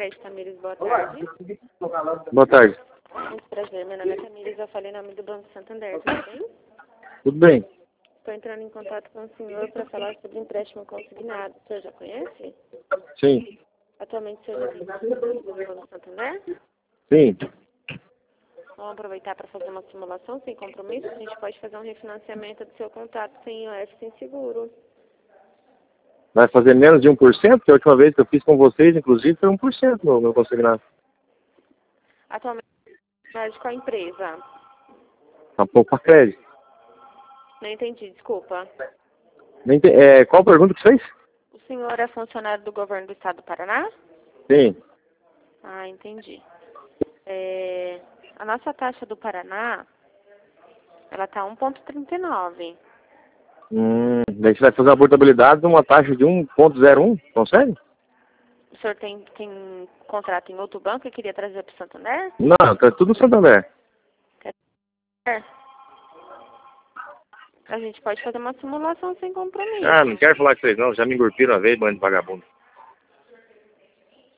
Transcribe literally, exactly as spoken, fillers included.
Crédito, Tamires, boa tarde. Boa tarde. Muito prazer, meu nome é Tamires, eu falei em nome do Banco Santander, tudo bem? Tudo bem? Estou entrando em contato com o senhor para falar sobre empréstimo consignado. O senhor já conhece? Sim. Atualmente o senhor já tem conhecimento do Banco Santander? Sim. Vamos aproveitar para fazer uma simulação sem compromisso. A gente pode fazer um refinanciamento do seu contrato sem I O F, sem seguro. Vai fazer menos de um por cento? Que a última vez que eu fiz com vocês, inclusive, foi um por cento no meu consignado. Atualmente, mas qual a empresa? Tá um pouco para crédito. Não entendi, desculpa. Nem te- é, qual a pergunta que você fez? O senhor é funcionário do governo do estado do Paraná? Sim. Ah, entendi. É, a nossa taxa do Paraná, ela tá um ponto trinta e nove. Hum, daí você vai fazer a abortabilidade de uma taxa de um ponto zero um, consegue? O senhor tem, tem contrato em outro banco e queria trazer para o Santander? Não, tá tudo no Santander. Quer? A gente pode fazer uma simulação sem compromisso. Ah, não quero falar com vocês não, já me engurpiram uma vez, bando de vagabundo.